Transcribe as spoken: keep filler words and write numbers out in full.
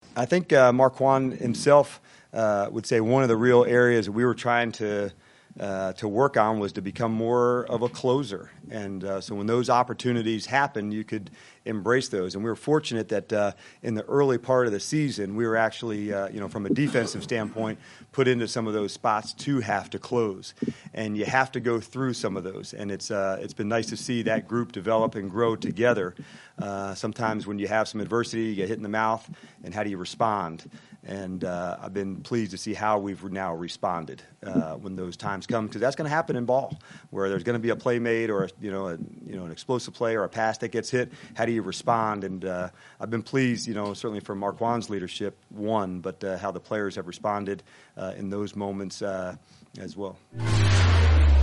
I think uh, Marquand himself uh, would say one of the real areas we were trying to uh, to work on was to become more of a closer. And uh, so when those opportunities happen, you could embrace those. And we were fortunate that uh, in the early part of the season, we were actually, uh, you know, from a defensive standpoint, put into some of those spots to have to close. And you have to go through some of those. And it's uh, it's been nice to see that group develop and grow together. Uh, sometimes when you have some adversity, you get hit in the mouth, and how do you respond? And uh, I've been pleased to see how we've now responded uh, when those times come, because that's going to happen in ball, where there's going to be a play made or a, you know a, you know an explosive play or a pass that gets hit. How do you respond? And uh, I've been pleased, you know, certainly from Marquand's leadership, one, but uh, how the players have responded uh, in those moments uh, as well.